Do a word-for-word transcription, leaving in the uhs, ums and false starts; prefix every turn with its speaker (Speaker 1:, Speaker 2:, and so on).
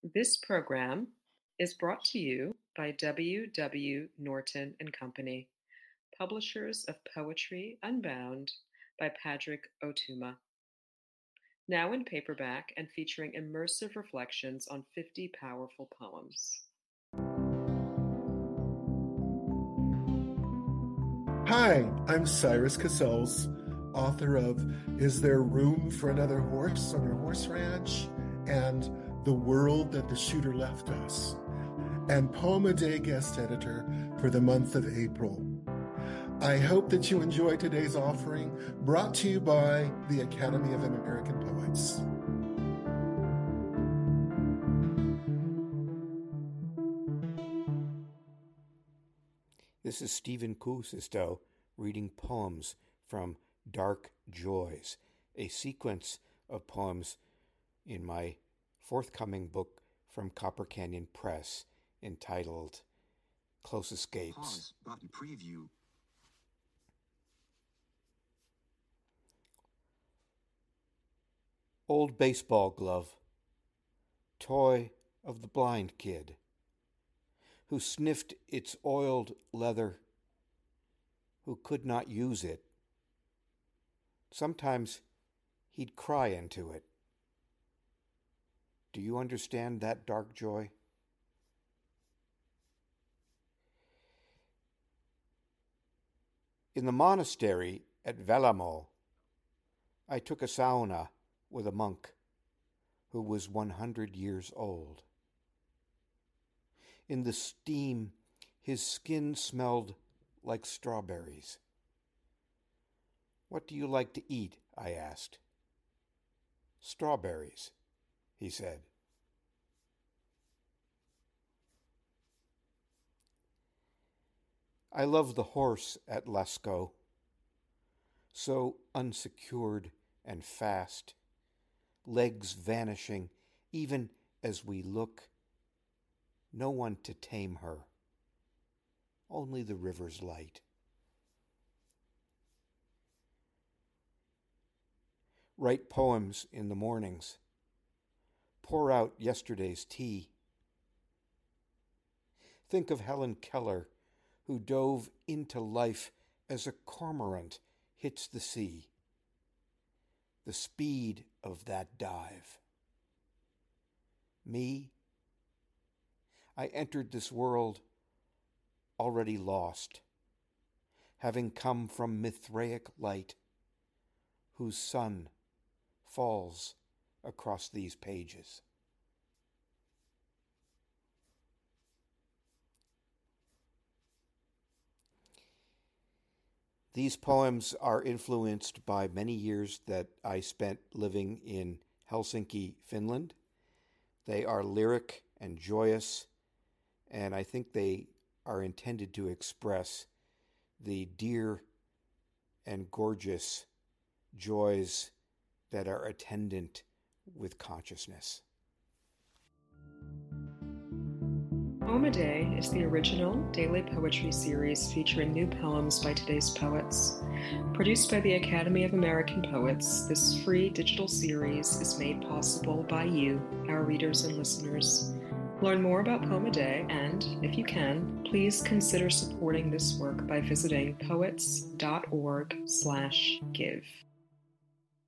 Speaker 1: This program is brought to you by W. W. Norton and Company, publishers of Poetry Unbound by Padraig Ó Tuama. Now in paperback and featuring immersive reflections on fifty powerful poems.
Speaker 2: Hi, I'm Cyrus Casals, author of Is There Room for Another Horse on Your Horse Ranch? And The World That the Shooter Left Us, and Poem a Day guest editor for the month of April. I hope that you enjoy today's offering, brought to you by the Academy of American Poets.
Speaker 3: This is Stephen Kuusisto reading poems from Dark Joys, a sequence of poems in my forthcoming book from Copper Canyon Press entitled Close Escapes.
Speaker 4: Pause button preview.
Speaker 3: Old baseball glove, toy of the blind kid, who sniffed its oiled leather, who could not use it. Sometimes he'd cry into it. Do you understand that dark joy? In the monastery at Vellamo, I took a sauna with a monk who was one hundred years old. In the steam, his skin smelled like strawberries. What do you like to eat? I asked. Strawberries, he said. I love the horse at Lascaux, so unsecured and fast, legs vanishing even as we look, no one to tame her, only the river's light. Write poems in the mornings, pour out yesterday's tea. Think of Helen Keller, who dove into life as a cormorant hits the sea. The speed of that dive. Me, I entered this world already lost, having come from Mithraic light, whose sun falls across these pages. These poems are influenced by many years that I spent living in Helsinki, Finland. They are lyric and joyous, and I think they are intended to express the dear and gorgeous joys that are attendant with consciousness.
Speaker 1: Poem a Day is the original daily poetry series featuring new poems by today's poets. Produced by the Academy of American Poets, this free digital series is made possible by you, our readers and listeners. Learn more about Poem a Day and, if you can, please consider supporting this work by visiting poets dot org slash give.